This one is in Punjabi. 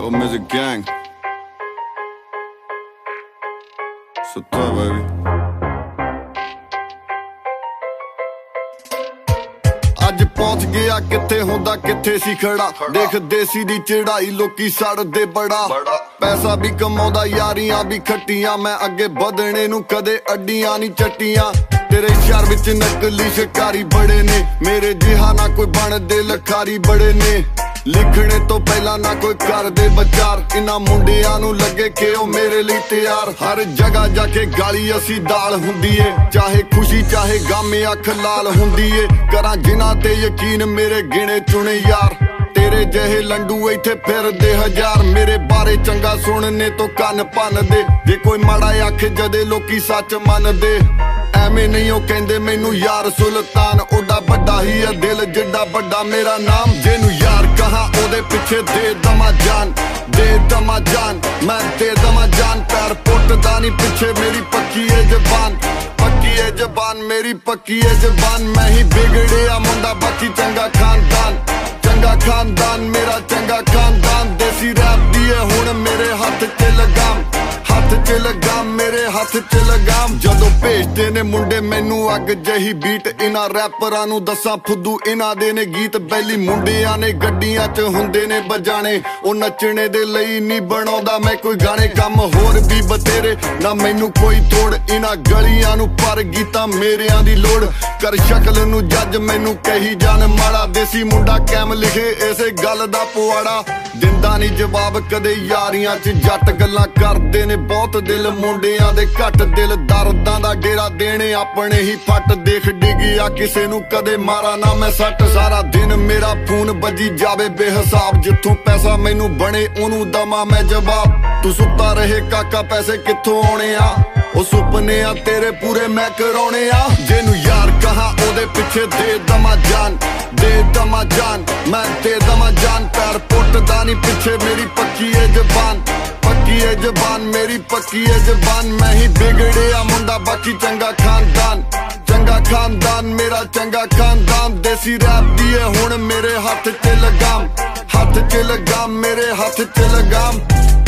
Yo, Music Gang. Sutta, baby. ਅੱਜ ਪਹੁੰਚ ਗਿਆ ਕਿੱਥੇ ਹੁੰਦਾ ਕਿੱਥੇ ਸੀ ਖੜਾ ਦੇਖ ਦੇਸੀ ਦੀ ਚੜਾਈ ਲੋਕੀ ਸੜਦੇ ਬੜਾ ਪੈਸਾ ਵੀ ਕਮਾਉਂਦਾ ਯਾਰੀਆਂ ਵੀ ਖੱਟੀਆਂ ਮੈਂ ਅੱਗੇ ਵਧਣੇ ਨੂੰ ਕਦੇ ਅੱਡੀਆਂ ਨਹੀਂ ਚੱਟੀਆਂ ਤੇਰੇ ਸ਼ਹਿਰ ਵਿੱਚ ਨਕਲੀ ਸ਼ਿਕਾਰੀ ਬੜੇ ਨੇ ਮੇਰੇ ਜਿਹਾ ਨਾ ਕੋਈ ਬਣਦੇ ਲਖਾਰੀ ਬੜੇ ਨੇ ਲਿਖਣੇ ਤੋਂ ਪਹਿਲਾਂ ਨਾ ਕੋਈ ਕਰਦੇ ਵਿਚਾਰ ਇਨਾਂ ਮੁੰਡਿਆਂ ਨੂੰ ਲੱਗੇ ਕਿ ਉਹ ਮੇਰੇ ਲਈ ਤਿਆਰ ਹਰ ਜਗ੍ਹਾ ਜਾ ਕੇ ਗਾਲੀ ਅਸੀਂ ਦਾਲ ਹੁੰਦੀ ਏ ਚਾਹੇ ਖੁਸ਼ੀ ਚਾਹੇ ਗਮ ਅੱਖ ਲਾਲ ਹੁੰਦੀ ਏ ਕਰਾਂ ਜਿਨ੍ਹਾਂ ਤੇ ਯਕੀਨ ਮੇਰੇ ਗਿਣੇ ਚੁਣੇ ਯਾਰ ਤੇਰੇ ਜਿਹੇ ਲੰਡੂ ਇੱਥੇ ਫਿਰਦੇ ਹਜ਼ਾਰ ਮੇਰੇ ਬਾਰੇ ਚੰਗਾ ਸੁਣਨੇ ਤੋਂ ਕੰਨ ਭੰਨਦੇ ਜੇ ਕੋਈ ਮਾੜਾ ਆਖੇ ਜਦੇ ਲੋਕੀ ਸੱਚ ਮੰਨਦੇ ਐਵੇਂ ਨਹੀਂ ਉਹ ਕਹਿੰਦੇ ਮੈਨੂੰ ਯਾਰ ਸੁਲਤਾਨ ਉਹਦਾ ਵੱਡਾ ਹੀ ਆ ਦਿਲ ਜਿੱਡਾ ਵੱਡਾ ਮੇਰਾ ਨਾਮ ਜਿਹਨੂੰ ਯਾਰ ਕਹਾਂ ਉਹਦੇ ਪਿੱਛੇ ਦੇ ਦਮਾ ਜਾਨ ਮੈਂ ਦੇ ਦਮਾ ਜਾਨ ਪੈਰ ਪੁੱਟਦਾ ਨਹੀਂ ਪਿੱਛੇ ਮੇਰੀ ਪੱਕੀ ਏ ਜ਼ਬਾਨ ਮੇਰੀ ਪੱਕੀ ਏ ਜ਼ਬਾਨ ਮੈਂ ਹੀ ਵਿਗੜਿਆ ਮੁੰਡਾ ਬਾਕੀ ਚੰਗਾ ਖਾਨਦਾਨ ਮੇਰਾ ਚੰਗਾ ਖਾਨਦਾਨ ਦੇਸੀ ਰੈਪ ਦੀ ਏ ਹੁਣ ਮੇਰੇ ਹੱਥ 'ਚ ਲਗਾਮ ਮੇਰੇ ਹੱਥ 'ਚ ਲਗਾਮ ਜਦੋਂ ਭੇਜਦੇ ਨੇ ਮੁੰਡੇ ਮੈਨੂੰ ਅੱਗ ਜਹੀ ਬੀਟ ਇਹਨਾਂ ਰੈਪਰਾਂ ਨੂੰ ਦੱਸਾਂ ਫੁੱਦੂ ਇਹਨਾਂ ਦੇ ਨੇ ਗੀਤ ਬੈਲੀ ਮੁੰਡਿਆਂ ਨੇ ਗੱਡੀਆਂ 'ਚ ਹੁੰਦੇ ਨੇ ਬਜਾਣੇ ਉਹ ਨੱਚਣੇ ਦੇ ਲਈ ਨਹੀਂ ਬਣਾਉਂਦਾ ਮੈਂ ਕੋਈ ਗਾਣੇ ਕੰਮ ਹੋਰ ਵੀ ਬਤੇਰੇ ਨਾ ਮੈਨੂੰ ਕੋਈ ਤੋੜ ਇਹਨਾਂ ਗਲੀਆਂ ਨੂੰ ਪਰ ਗੀਤਾਂ ਮੇਰਿਆਂ ਦੀ ਲੋੜ ਕਰ ਸ਼ਕਲ ਨੂੰ ਜੱਜ ਮੈਨੂੰ ਕਹੀ ਜਾਣ ਮਾੜਾ ਦੇਸੀ ਮੁੰਡਾ ਕੈਮ ਲਿਖੇ ਇਸੇ ਗੱਲ ਦਾ ਪੁਆੜਾ ਦਿੰਦਾ ਨਹੀਂ ਜਵਾਬ ਕਦੇ ਯਾਰੀਆਂ 'ਚ ਜੱਟ ਗੱਲਾਂ ਕਰਦੇ ਨੇ ਬਹੁਤ ਦਿਲ ਮੁੰਡਿਆਂ ਦੇ ਘੱਟ ਦਿਲ ਦਰਦਾਂ ਦਾ ਡੇਰਾ ਦੇਣੇ ਆਪਣੇ ਹੀ ਫੱਟ ਦੇਖ ਡਿੱਗਿਆ ਕਿਸੇ ਨੂੰ ਕਦੇ ਮਾਰਾ ਨਾ ਮੈਂ ਸੱਟ ਸਾਰਾ ਦਿਨ ਮੇਰਾ ਫੋਨ ਵੱਜੀ ਜਾਵੇ ਬੇਹਿਸਾਬ ਜਿੱਥੋਂ ਪੈਸਾ ਮੈਨੂੰ ਬਣੇ ਉਹਨੂੰ ਦਵਾਂ ਮੈਂ ਜਵਾਬ ਤੂੰ ਸੁੱਤਾ ਰਹੇ ਕਾਕਾ ਪੈਸੇ ਕਿੱਥੋਂ ਆਉਣੇ ਆ ਉਹ ਸੁਪਨੇ ਆ ਤੇਰੇ ਪੂਰੇ ਮੈਂ ਕਰਾਉਣੇ ਆ ਜਿਹਨੂੰ ਯਾਰ ਕਹਾਂ ਉਹਦੇ ਪਿੱਛੇ ਦੇ ਦਮਾ ਜਾਨ ਮੈਂ ਦੇ ਦਮਾ ਜਾਨ ਪੈਰ ਪੁੱਟਦਾ ਨਹੀਂ ਪਿੱਛੇ ਮੇਰੀ ਪੱਕੀ ਏ ਜ਼ਬਾਨ ਮੇਰੀ ਪੱਕੀ ਏ ਜ਼ਬਾਨ ਮੈਂ ਹੀ ਵਿਗੜਿਆ ਮੁੰਡਾ ਬਾਕੀ ਚੰਗਾ ਖਾਨਦਾਨ ਮੇਰਾ ਚੰਗਾ ਖਾਨਦਾਨ ਦੇਸੀ ਰੈਪ ਦੀ ਏ ਹੁਣ ਮੇਰੇ ਹੱਥ 'ਚ ਲਗਾਮ ਮੇਰੇ ਹੱਥ 'ਚ ਲਗਾਮ